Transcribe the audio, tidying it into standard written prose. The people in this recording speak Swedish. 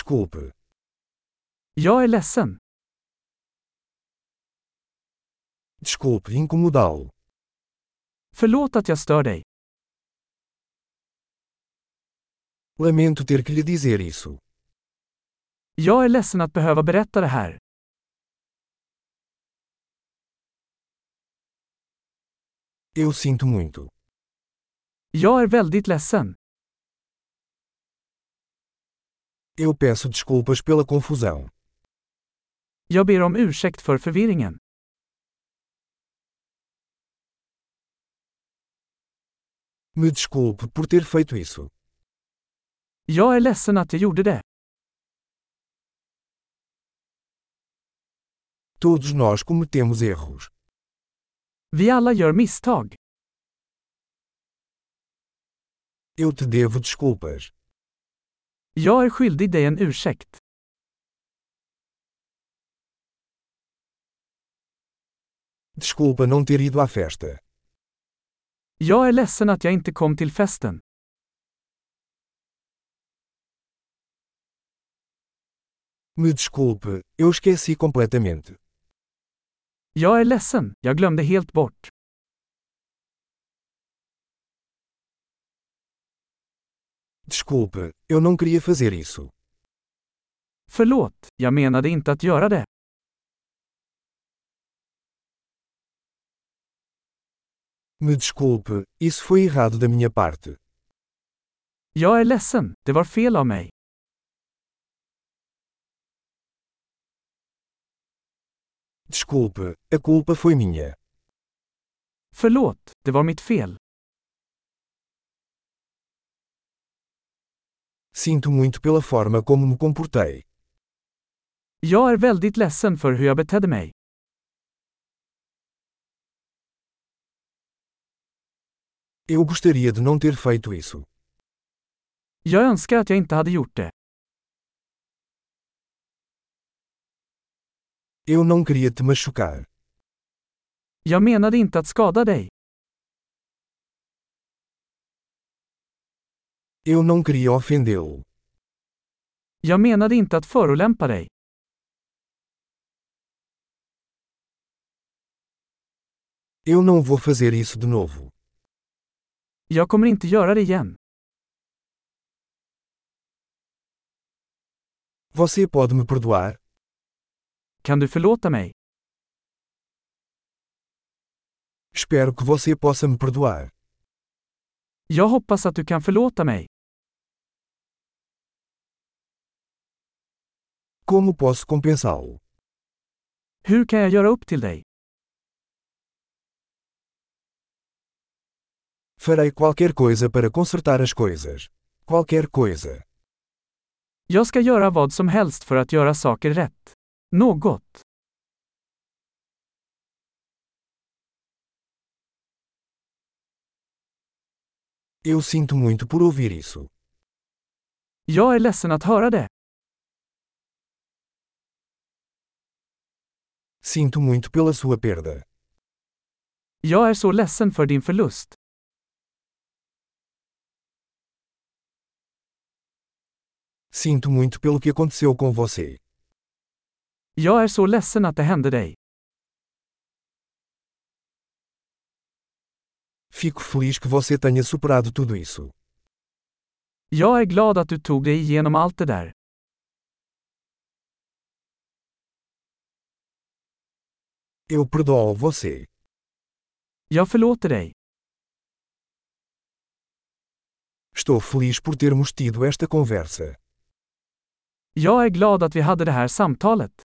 Desculpe. Jag är ledsen. Desculpe incomodá-lo. Förlåt att jag stör dig. Lamento ter que lhe dizer isso. Jag är ledsen att behöva berätta det här. Eu sinto muito. Jag är väldigt ledsen. Eu peço desculpas pela confusão. Jag ber om ursäkt för förvirringen. Me desculpe por ter feito isso. Jag är ledsen att jag gjorde det. Todos nós cometemos erros. Vi alla gör misstag. Eu te devo desculpas. Jag är skyldig dig en ursäkt. Desculpa não ter ido à festa. Jag är ledsen att jag inte kom till festen. Me desculpe, eu esqueci completamente. Jag är ledsen, jag glömde helt bort. Desculpe, eu não queria fazer isso. Förlåt, jag menade inte att göra det. Me desculpe, isso foi errado da minha parte. Jag är ledsen, det var fel av mig. Desculpe, a culpa foi minha. Förlåt, det var mitt fel. Sinto muito pela forma como me comportei. Jag är väldigt ledsen för hur jag betedde mig. Eu gostaria de não ter feito isso. Jag önskar att jag inte hade gjort det. Eu não queria te machucar. Jag menade inte att skada dig. Eu não queria ofendê-lo. Jag menade inte att förolämpa dig. Eu não vou fazer isso de novo. Jag kommer inte göra det igen. Você pode me perdoar? Kan du förlåta mig? Espero que você possa me perdoar. Jag hoppas att du kan förlåta mig. Como posso compensá-lo? Hur kan jag göra upp till dig? Farei qualquer coisa para consertar as coisas. Qualquer coisa. Jag ska göra vad som helst för att göra saker rätt. Något. Eu sinto muito por ouvir isso. Jag är ledsen att höra det. Sinto muito pela sua perda. Jag är så ledsen för din förlust. Sinto muito pelo que aconteceu com você. Jag är så ledsen att det hände dig. Fico feliz que você tenha superado tudo isso. Jag är glad att du tog dig igenom allt det där. Eu perdoo você. Jag förlåter dig. Estou feliz por termos tido esta conversa. Jag är glad att vi hade det här samtalet.